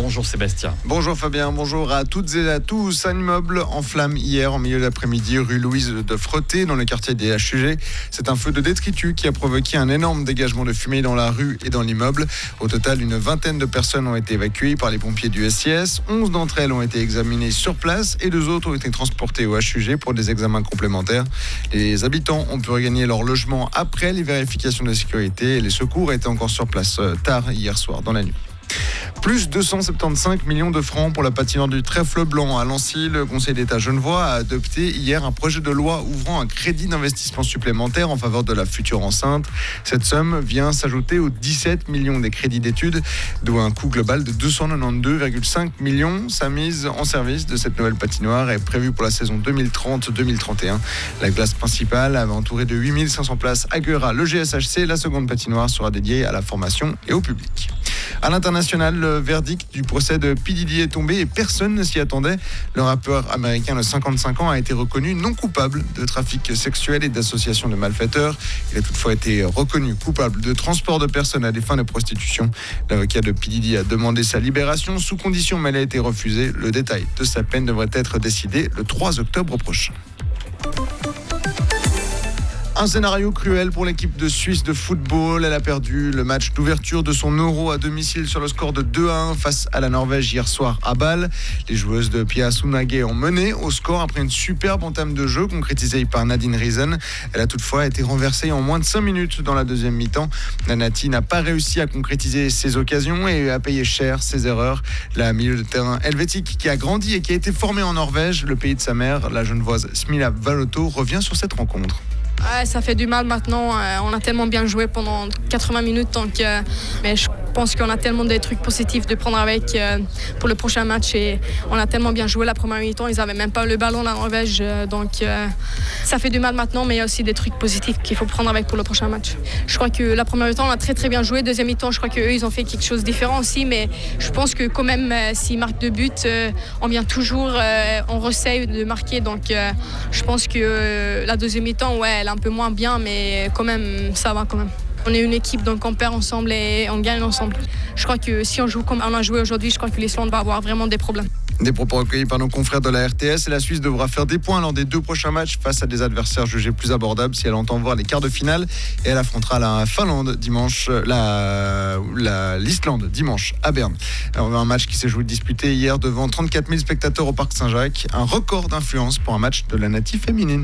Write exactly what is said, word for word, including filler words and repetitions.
Bonjour Sébastien. Bonjour Fabien, bonjour à toutes et à tous. Un immeuble en flammes hier en milieu d'après-midi rue Louise de Freté dans le quartier des H U G. C'est un feu de détritus qui a provoqué un énorme dégagement de fumée dans la rue et dans l'immeuble. Au total, une vingtaine de personnes ont été évacuées par les pompiers du S I S. onze d'entre elles ont été examinées sur place et deux autres ont été transportées au H U G pour des examens complémentaires. Les habitants ont pu regagner leur logement après les vérifications de sécurité et les secours étaient encore sur place tard hier soir dans la nuit. Plus deux cent soixante-quinze millions de francs pour la patinoire du Trèfle Blanc à Lancy. Le Conseil d'État genevois a adopté hier un projet de loi ouvrant un crédit d'investissement supplémentaire en faveur de la future enceinte. Cette somme vient s'ajouter aux dix-sept millions des crédits d'études, dont un coût global de deux cent quatre-vingt-douze virgule cinq millions. Sa mise en service de cette nouvelle patinoire est prévue pour la saison deux mille trente deux mille trente et un. La glace principale, entourée de huit mille cinq cents places, accueillera le G S H C. La seconde patinoire sera dédiée à la formation et au public. À l'international, le verdict du procès de P. Diddy est tombé et personne ne s'y attendait. Le rappeur américain de cinquante-cinq ans a été reconnu non coupable de trafic sexuel et d'association de malfaiteurs. Il a toutefois été reconnu coupable de transport de personnes à des fins de prostitution. L'avocat de P. Diddy a demandé sa libération sous condition, mais elle a été refusée. Le détail de sa peine devrait être décidé le trois octobre prochain. Un scénario cruel pour l'équipe de Suisse de football. Elle a perdu le match d'ouverture de son Euro à domicile sur le score de deux à un face à la Norvège hier soir à Bâle. Les joueuses de Pia Sundhage ont mené au score après une superbe entame de jeu concrétisée par Nadine Riesen. Elle a toutefois été renversée en moins de cinq minutes dans la deuxième mi-temps. La Nati n'a pas réussi à concrétiser ses occasions et a payé cher ses erreurs. La milieu de terrain helvétique qui a grandi et qui a été formée en Norvège, le pays de sa mère, la genevoise Smilla Valotto, revient sur cette rencontre. Ouais, ça fait du mal maintenant. On a tellement bien joué pendant quatre-vingts minutes. Donc, euh, mais je pense qu'on a tellement des trucs positifs de prendre avec euh, pour le prochain match. Et on a tellement bien joué la première mi-temps. Ils n'avaient même pas le ballon, la Norvège. Euh, donc, euh, ça fait du mal maintenant. Mais il y a aussi des trucs positifs qu'il faut prendre avec pour le prochain match. Je crois que la première mi-temps, on a très très bien joué. Deuxième mi-temps, je crois qu'eux, ils ont fait quelque chose de différent aussi. Mais je pense que quand même, euh, s'ils marquent deux buts, euh, on vient toujours, euh, on essaye de marquer. Donc, euh, je pense que euh, la deuxième mi-temps, ouais, elle est un peu moins bien, mais quand même, ça va quand même. On est une équipe, donc on perd ensemble et on gagne ensemble. Je crois que si on joue comme on a joué aujourd'hui, je crois que l'Islande va avoir vraiment des problèmes. Des propos recueillis par nos confrères de la R T S et la Suisse devra faire des points lors des deux prochains matchs face à des adversaires jugés plus abordables si elle entend voir les quarts de finale et elle affrontera la Finlande dimanche, la, la, l'Islande dimanche à Berne. Alors, un match qui s'est joué disputé hier devant trente-quatre mille spectateurs au Parc Saint-Jacques, un record d'influence pour un match de la Nati féminine.